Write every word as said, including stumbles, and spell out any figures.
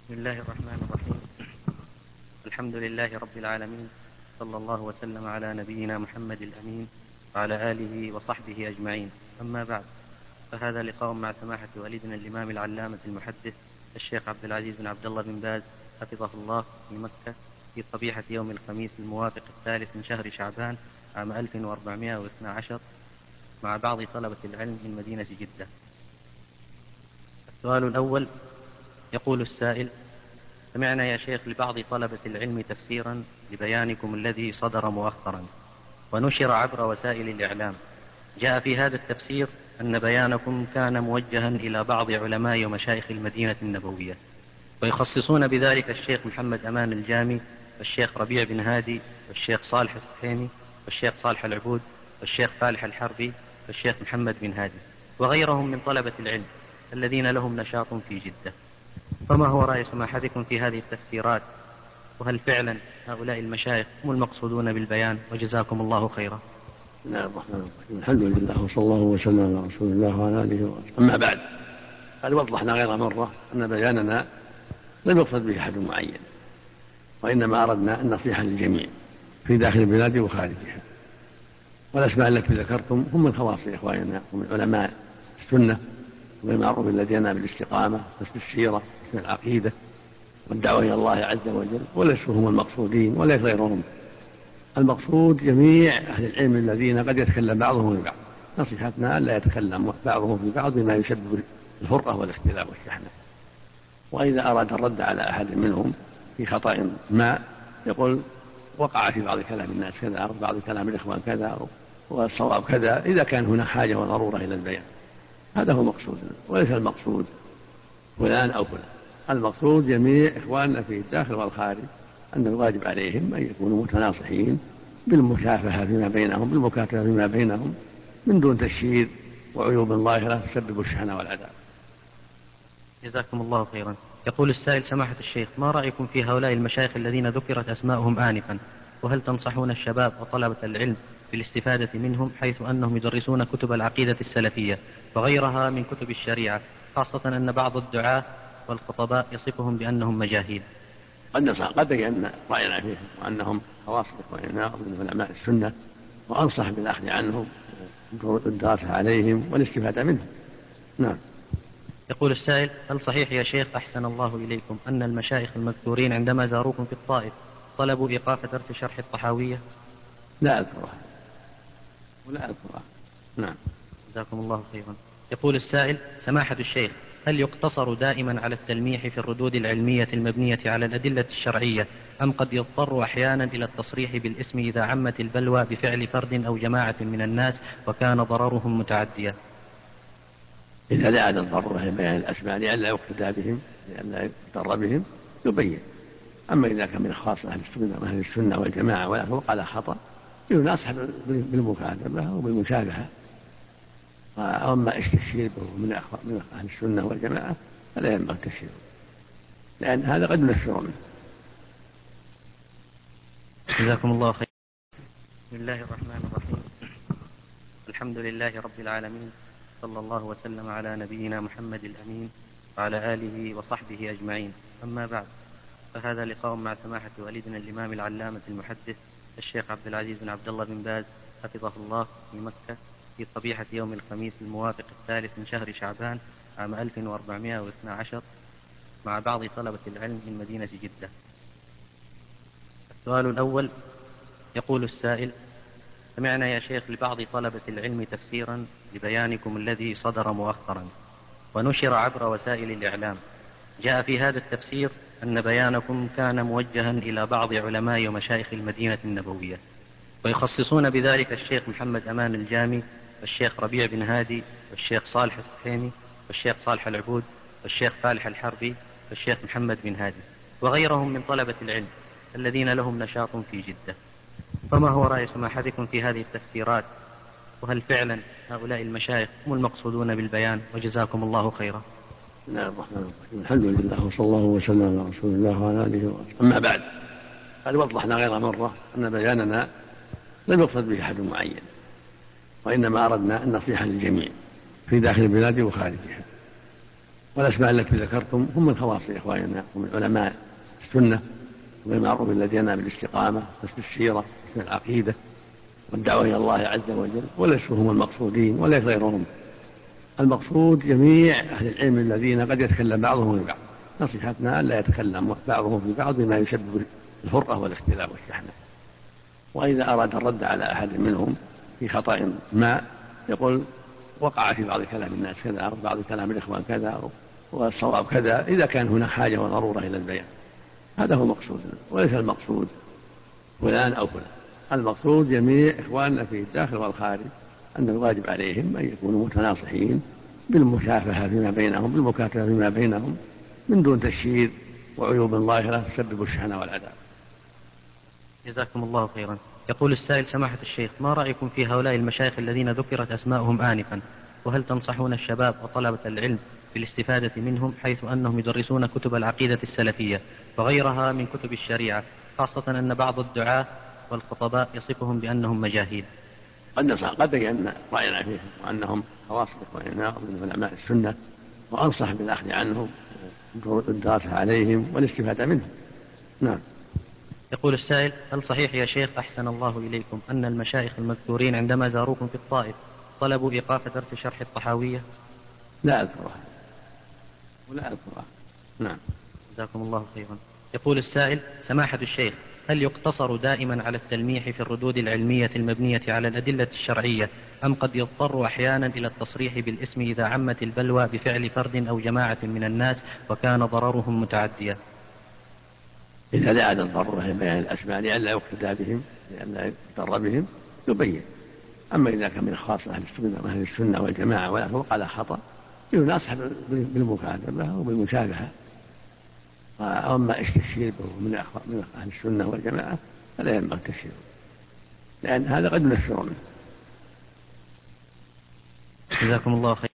بسم الله الرحمن الرحيم. الحمد لله رب العالمين، صلى الله وسلم على نبينا محمد الأمين وعلى آله وصحبه أجمعين. أما بعد، فهذا لقاء مع سماحة والدنا الإمام العلامة المحدث الشيخ عبد العزيز بن عبد الله بن باز حفظه الله في مكة، في صبيحة يوم الخميس الموافق الثالث من شهر شعبان عام ألف وأربعمائة واثني عشر، مع بعض طلبة العلم من مدينة جدة. السؤال الأول، يقول السائل: سمعنا يا شيخ لبعض طلبة العلم تفسيرا لبيانكم الذي صدر مؤخرا ونشر عبر وسائل الإعلام. جاء في هذا التفسير أن بيانكم كان موجها إلى بعض علماء ومشايخ المدينة النبوية، ويخصصون بذلك الشيخ محمد أمان الجامي والشيخ ربيع بن هادي والشيخ صالح السحيمي والشيخ صالح العبود والشيخ فالح الحربي والشيخ محمد بن هادي وغيرهم من طلبة العلم الذين لهم نشاط في جدة. فما هو رأي سماحتكم في هذه التفسيرات؟ وهل فعلا هؤلاء المشايخ هم المقصودون بالبيان؟ وجزاكم الله خيرا. بسم الله الرحمن الرحيم. الحمد لله وصلى الله وسلم على رسول الله وعلى اله وصحبه. اما بعد، قد وضحنا غير مره ان بياننا لم يقصد به احد معين، وانما اردنا النصيحه للجميع في داخل البلاد وخارجها. والاسماء التي ذكرتم هم من خواص اخواننا ومن علماء السنه والمعروف لدينا بالاستقامه وحسن السيره وحسن العقيده والدعوه الى الله عز وجل، وليسوا هم المقصودين وليس غيرهم. المقصود جميع أهل العلم الذين قد يتكلم بعضهم في بعض. نصيحتنا ألا يتكلم بعضهم في بعض بما يسبب الفرقة والاختلاف والشحنة. وإذا أراد الرد على أحد منهم في خطأ ما يقول وقع في بعض كلام الناس كذا أو بعض كلام الإخوان كذا والصواب كذا، إذا كان هناك حاجة وضرورة إلى البيان. هذا هو المقصود، وليس المقصود فلان أو فلان. المقصود جميع إخواننا في الداخل والخارج أن الواجب عليهم أن يكونوا متناصحين بالمشافهة فيما بينهم، بالمكاتبة فيما بينهم، من دون تشهير وعيوب ظاهرة تسبب الشحنة والعذاب. جزاكم الله خيرا. يقول السائل: سماحة الشيخ، ما رأيكم في هؤلاء المشايخ الذين ذكرت أسماءهم آنفا؟ وهل تنصحون الشباب وطلبة العلم بالاستفادة منهم، حيث أنهم يدرسون كتب العقيدة السلفية وغيرها من كتب الشريعة، خاصة أن بعض الدعاة والخطباء يصفهم بأنهم مجاهيل؟ قد نصح قد بينا رأينا فيهم وأنهم خواص إخواننا ومن علماء السنة، وأنصح بالأخذ عنهم والدراسة عليهم والاستفادة منهم. نعم. يقول السائل: هل صحيح يا شيخ أحسن الله إليكم أن المشايخ المذكورين عندما زاروكم في الطائف طلبوا إيقاف درس شرح الطحاوية؟ لا أذكرها ولا أذكرها. نعم. جزاكم الله خيرا. يقول السائل: سماحة الشيخ، هل يقتصر دائما على التلميح في الردود العلمية المبنية على الأدلة الشرعية، أم قد يضطر أحيانا إلى التصريح بالاسم إذا عمت البلوى بفعل فرد أو جماعة من الناس وكان ضررهم متعديا؟ إذا دعت الضرورة لبيان الأسماء لئلا يقتدى بهم لئلا يضطر بهم يبين. أما إذا كان من خاص أهل السنة وأهل السنة والجماعة ويخلق على خطأ يناصح بالمكاتبة وبالمشابهة. وأما التشهير من أهل السنة والجماعة فلا ينبغي التشهير، لأن هذا قد نفر منه. جزاكم الله خير. بسم الله الرحمن الرحيم. الحمد لله رب العالمين، صلى الله وسلم على نبينا محمد الأمين وعلى آله وصحبه أجمعين. أما بعد، فهذا لقاء مع سماحة والدنا الإمام العلامة المحدث الشيخ عبد العزيز بن عبد الله بن باز حفظه الله في مكة، في صبيحة يوم الخميس الموافق الثالث من شهر شعبان عام ألف وأربعمائة واثني عشر، مع بعض طلبة العلم من مدينة جدة. السؤال الأول، يقول السائل: سمعنا يا شيخ لبعض طلبة العلم تفسيرا لبيانكم الذي صدر مؤخرا ونشر عبر وسائل الإعلام. جاء في هذا التفسير أن بيانكم كان موجها إلى بعض علماء ومشايخ المدينة النبوية، ويخصصون بذلك الشيخ محمد أمان الجامي والشيخ ربيع بن هادي والشيخ صالح السحيمي والشيخ صالح العبود والشيخ فالح الحربي والشيخ محمد بن هادي وغيرهم من طلبة العلم الذين لهم نشاط في جدة. فما هو رأي سماحتكم في هذه التفسيرات؟ وهل فعلا هؤلاء المشايخ هم المقصودون بالبيان؟ وجزاكم الله خيرا. بسم الله الرحمن الرحيم. الحمد لله وصلى الله وسلم على رسول الله وعلى اله وصحبه. اما بعد، قد وضحنا غير مره ان بياننا لم يقصد به احد معين، وانما اردنا النصيحه للجميع في داخل البلاد وخارجها. والأسماء التي ذكرتم هم من خواص إخواننا ومن علماء السنة والمعروف الذين بالاستقامة بس السيرة في العقيدة والدعوة إلى الله عز وجل، وليسوا هم المقصودين وليس غيرهم. المقصود جميع أهل العلم الذين قد يتكلم بعضهم في بعض، نصيحتنا ألا يتكلم بعضهم في بعض بما يسبب الفرقة والاختلاف والشحنة. وإذا أراد الرد على أحد منهم في خطأ ما يقول وقع في بعض كلام الناس كذا أو بعض كلام الإخوان كذا والصواب كذا، إذا كان هناك حاجة وضرورة إلى البيان. هذا هو مقصود، وليس المقصود فلان أو فلان. المقصود جميع إخواننا في الداخل والخارج أن الواجب عليهم أن يكونوا متناصحين بالمشافهة فيما بينهم، بالمكاتبة فيما بينهم، من دون تشهير وعيوب ظاهرة تسبب الشحنة والعداوة. جزاكم الله خيرا. يقول السائل: سماحة الشيخ، ما رأيكم في هؤلاء المشايخ الذين ذكرت أسماءهم آنفا؟ وهل تنصحون الشباب وطلبة العلم بالاستفادة منهم، حيث أنهم يدرسون كتب العقيدة السلفية وغيرها من كتب الشريعة، خاصة أن بعض الدعاة والخطباء يصفهم بأنهم مجاهيل؟ قد بينا رأينا فيهم وأنهم خواص إخواننا ومن علماء السنة، وأنصح بالأخذ عنهم والدراسة عليهم والاستفادة منهم. نعم. يقول السائل: هل صحيح يا شيخ أحسن الله إليكم أن المشايخ المذكورين عندما زاروكم في الطائف طلبوا إيقاف درس شرح الطحاوية؟ لا أذكرها ولا أذكرها. نعم. جزاكم الله خيرا. يقول السائل: سماحة الشيخ، هل يقتصر دائما على التلميح في الردود العلمية المبنية على الأدلة الشرعية، أم قد يضطر أحيانا إلى التصريح بالاسم إذا عمت البلوى بفعل فرد أو جماعة من الناس وكان ضررهم متعديا؟ إذا دعت الضرورة لبيان الأسماء لئلا يقتدى بهم لئلا يضر بهم يبين. أما إذا كان من خاص أهل السنة وأهل السنة والجماعة ولا فوق على خطأ يناصح بالمكاتبة وبالمشابهة. وأما التشهير من أهل السنة والجماعة فلا ينبغي التشهير، لأن هذا قد نفر منه. جزاكم الله خير.